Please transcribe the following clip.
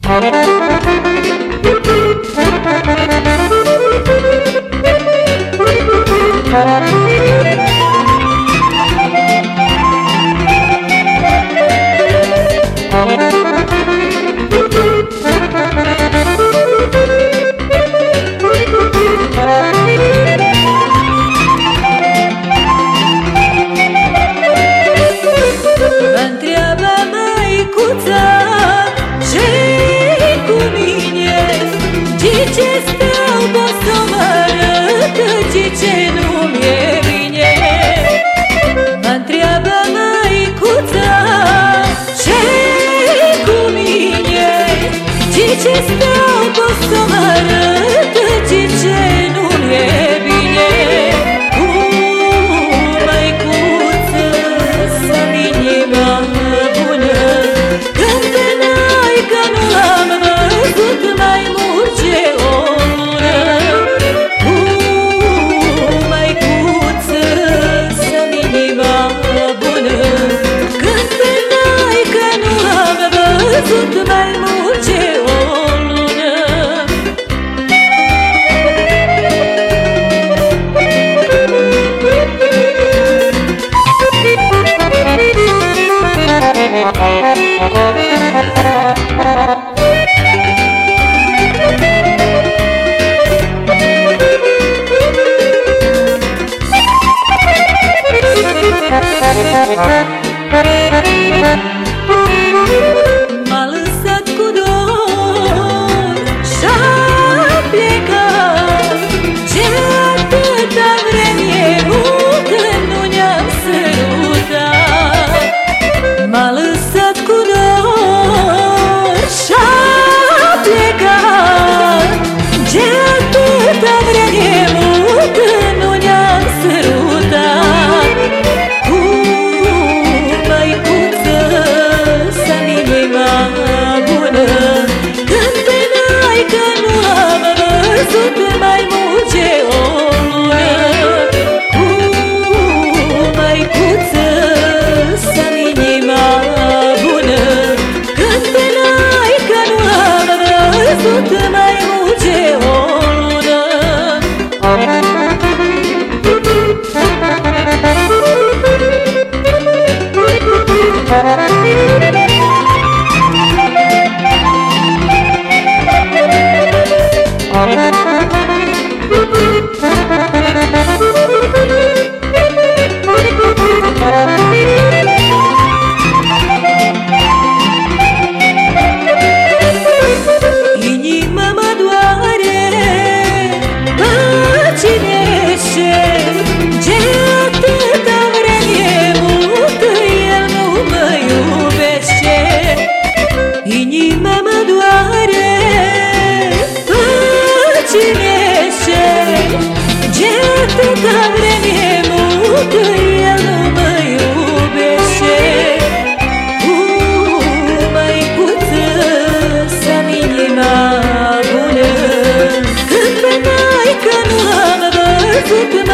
Ce nu-mi-e bine, mă întreabă măicuța ce-i cu mine. Ce stau pot să mă arăt, ce nu-mi-e bine. Măicuță, să-mi inima bună, când pe n-ai că nu am văzut mai mult ce o lună. Sunt mai mult ce o lună. M-a lăsat cu dor și-a plecat, ce atâta vreme multă nu ne-am sărutat. M-a lăsat cu dor și-a plecat, ce atâta vreme multă nu ne-am sărutat. Sunt mai mult ce o lună. Măicuță, să-mi inima bună, când te n-ai că nu am văzut mai mult ce o lună. Inima mă doare, mă cinește, ce atâta vreme mult el nu mă iubește. Inima mă doare, mă cinește, ce atâta vreme mult el nu mă iubește. Măicuță, să-mi inima bună, când pe n-ai că nu am văzut